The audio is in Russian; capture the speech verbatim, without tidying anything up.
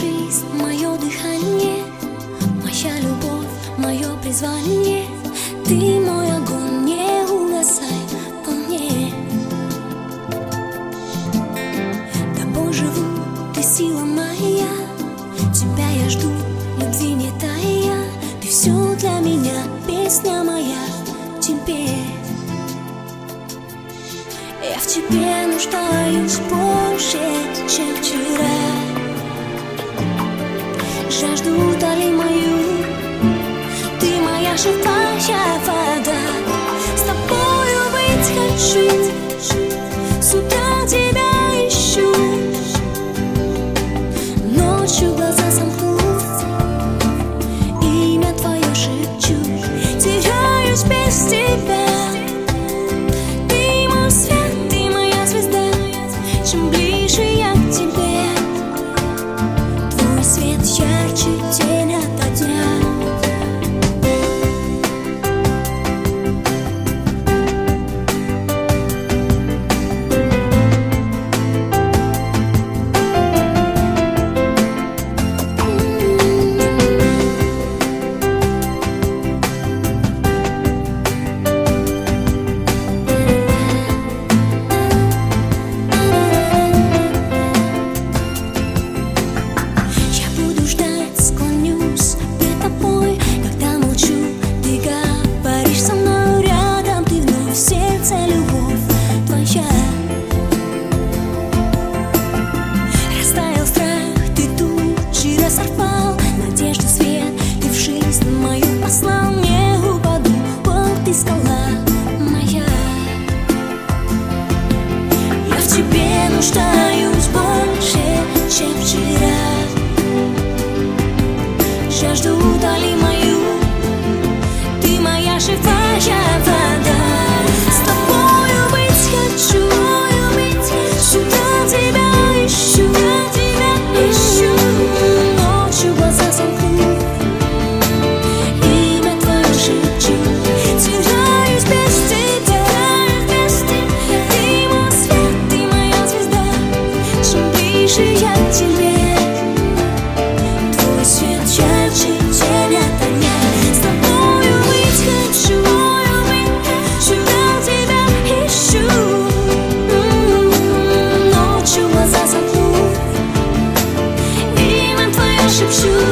жизнь, мое дыхание, моя любовь, мое призвание. Ты мой огонь, не угасай во мне. Тобой живу, ты сила моя, тебя я жду, любви не тая. Ты все для меня, песня моя, тебе. Я в тебе нуждаюсь больше, чем вчера. Жажду утоли мою, ты моя живая вода. С тобою быть хочу, с утра тебя ищу. Ночью глаза сомкну, имя твое шепчу. Теряюсь без тебя. Чем ближе я к тебе, твой свет ярче тень ото дня. Растаял страх, ты тучи разорвал, надежда свет, ты в жизнь мою послал. Не упаду, вот ты скала моя. Я в тебе нуждаюсь больше, чем вчера. Жажду утоли мою, ты моя живая вода. С тобою быть хочу, сюда тебя ищу, ищу. Ночью глаза сомкну, имя твое шепчу. Теряюсь без тебя, ты мой свет, ты моя звезда. Чем ближе я к тебе, твой свет ярче тень ото дня. С тобою быть хочу, сюда тебя ищу. Глаза сомкну, имя твое шепчу.